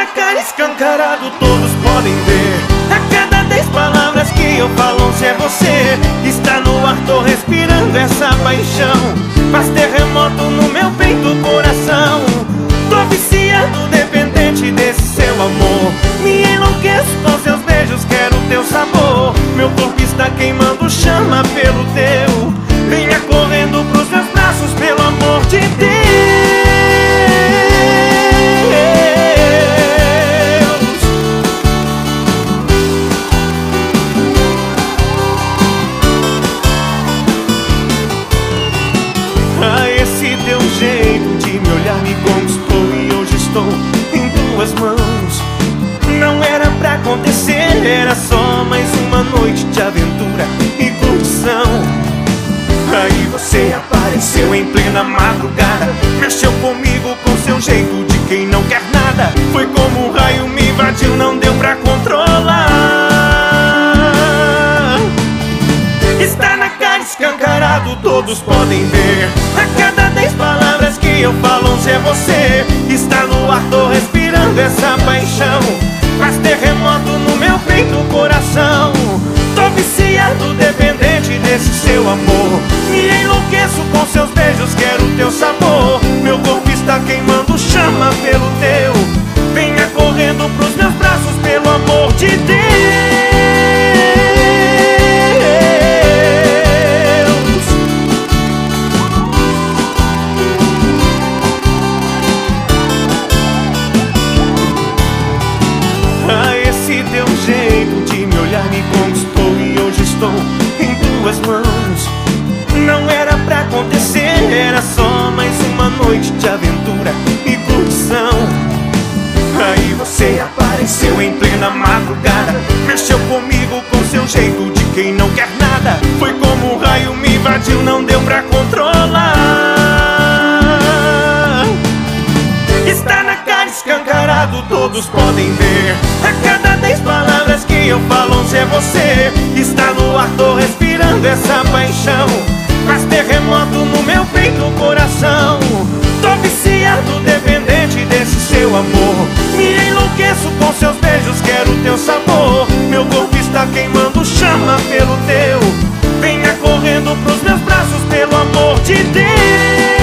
na cara escancarado, todos podem ver. A cada 10 palavras que eu falo, 11 é você. Está no ar, tô respirando essa paixão. Faz terremoto no meu peito, coração. Tô viciado, dependente desse seu amor. Me enlouqueço com seus beijos, quero teu sabor. Meu corpo está queimando, chama pelo teu. Venha correndo pros meus braços, pelo amor de Deus. Ah, esse teu jeito de me olhar me conquistou e hoje estou em tuas mãos. Não era pra acontecer, era só mais uma noite de aventura e curtição. Aí você apareceu em plena madrugada, mexeu comigo com seu jeito de quem não quer nada. Foi como um raio, me invadiu, não deu pra controlar. Está na cara escancarado, todos podem ver. A cada 10 palavras que eu falo, 11 é você. Está no ar, tô respirando essa paixão. Faz terremoto no meu peito, coração. Tô viciado, dependente desse seu amor. Me enlouqueço com seus beijos, quero teu sabor. Meu corpo está queimando, chama pelo teu. Venha correndo pros meus braços, pelo amor de Deus. Ah, esse teu jeito de me olhar me conquistou e hoje estou em tuas mãos. Não era pra acontecer, era só mais uma noite de aventura e curtição. Aí você apareceu em plena madrugada, mexeu comigo com seu jeito de quem não quer nada. Foi como um raio, me invadiu, não deu pra controlar. Está na cara escancarado, todos podem ver. A cada 10 palavras que eu falo, 11 é você. Está no ar, tô respirando essa paixão. Faz terremoto no meu peito, coração. Tô viciado, dependente desse seu amor. Me enlouqueço com seus beijos, quero teu sabor. Meu corpo está queimando, chama pelo teu. Venha correndo pros meus braços, pelo amor de Deus.